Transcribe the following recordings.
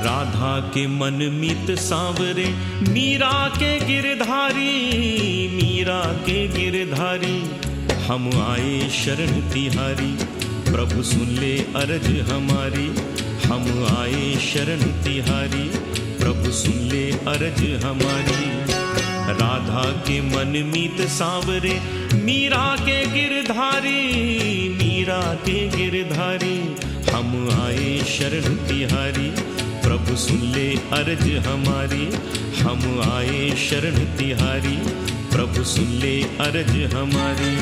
राधा के मन मीत सांवरे, मीरा के गिरधारी, मीरा के गिरधारी, हम आए शरण तिहारी। प्रभु सुन ले अरज हमारी, हम आए शरण तिहारी। प्रभु सुन ले अरज हमारी। राधा के मन मीत सांवरे, मीरा के गिरधारी, मीरा के गिरधारी, हम आए शरण तिहारी। प्रभु सुन ले अर्ज हमारी, हम आए शरण तिहारी। प्रभु सुन ले अर्ज हमारी।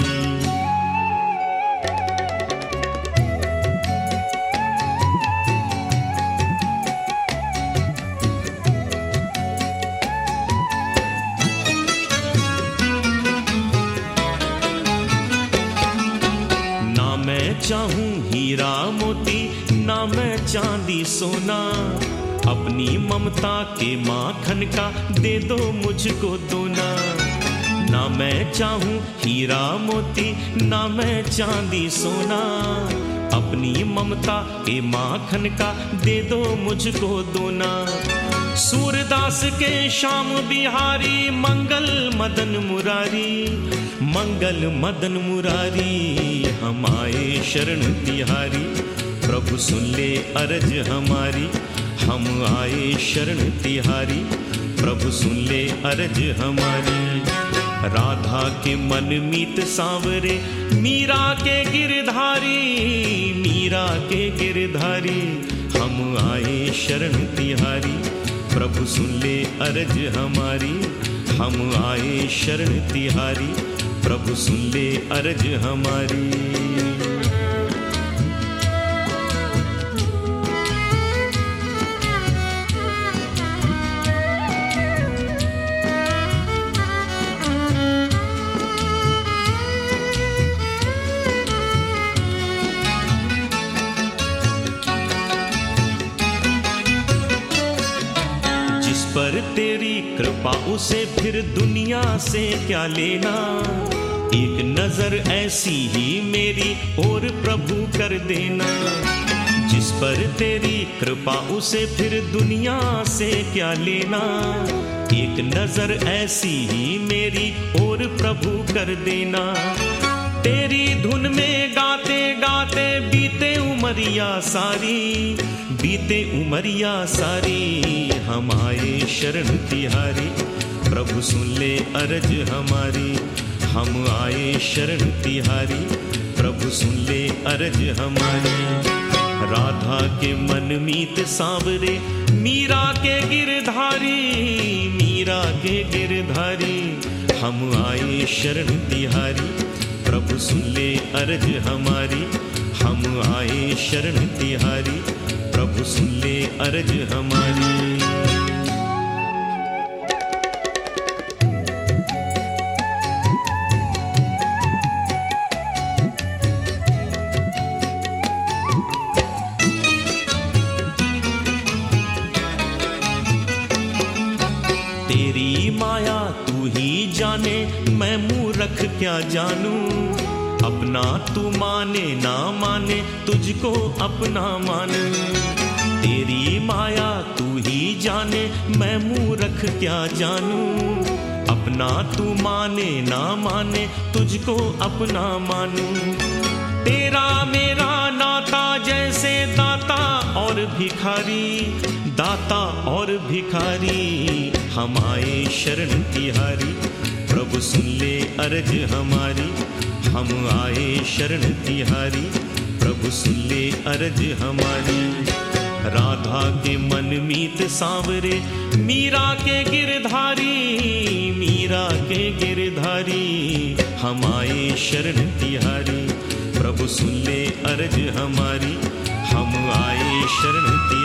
ना मैं चाहूं हीरा मोती, ना मैं चांदी सोना, अपनी ममता के माखन का दे दो मुझको दोना। ना मैं चाहूं हीरा मोती, ना मैं चांदी सोना, अपनी ममता के माखन का दे दो मुझको दोना। सूरदास के श्याम बिहारी, मंगल मदन मुरारी, मंगल मदन मुरारी, हम आए शरण तिहारी। प्रभु सुन ले अरज हमारी, हम आए शरण तिहारी। प्रभु सुन ले अरज हमारी। राधा के मन मीत सांवरे, मीरा के गिरधारी, मीरा के गिरधारी, हम आए शरण तिहारी। प्रभु सुन ले अरज हमारी, हम आए शरण तिहारी। प्रभु सुन ले अरज हमारी। पर तेरी कृपा उसे फिर दुनिया से क्या लेना। एक नजर ऐसी ही मेरी और प्रभु कर देना। जिस पर तेरी कृपा उसे फिर दुनिया से क्या लेना। एक नजर ऐसी ही मेरी और प्रभु कर देना। तेरी धुन में गाते गाते बीते उमरिया सारी, बीते उमरिया सारी, हम आए शरण तिहारी। प्रभु सुन ले अरज हमारी, हम आए शरण तिहारी। प्रभु सुन ले अरज हमारी। राधा के मन मीत सांवरे, मीरा के गिरधारी, मीरा के गिरधारी, हम आए शरण तिहारी। प्रभु सुन ले अरज हमारी, हम आए शरण तिहारी। प्रभु सुन ले अरज हमारी। तेरी माया तू ही जाने, मैं मूर्ख क्या जानूं। अपना तू माने ना माने, तुझको अपना मानूं। तेरी माया तू ही जाने, मैं मूर्ख क्या जानूं। अपना तू माने ना माने, तुझको अपना मानूं। तेरा मेरा नाता जैसे दाता और भिखारी, दाता और भिखारी, हम आए शरण तिहारी। प्रभु सुन ले अरज हमारी, हम आए शरण तिहारी। प्रभु सुन ले अरज हमारी। राधा के मन मीत सांवरे, मीरा के गिरधारी, मीरा के गिरधारी, हम आए शरण तिहारी। प्रभु सुन ले अरज हमारी, हम आए शरण तिहारी।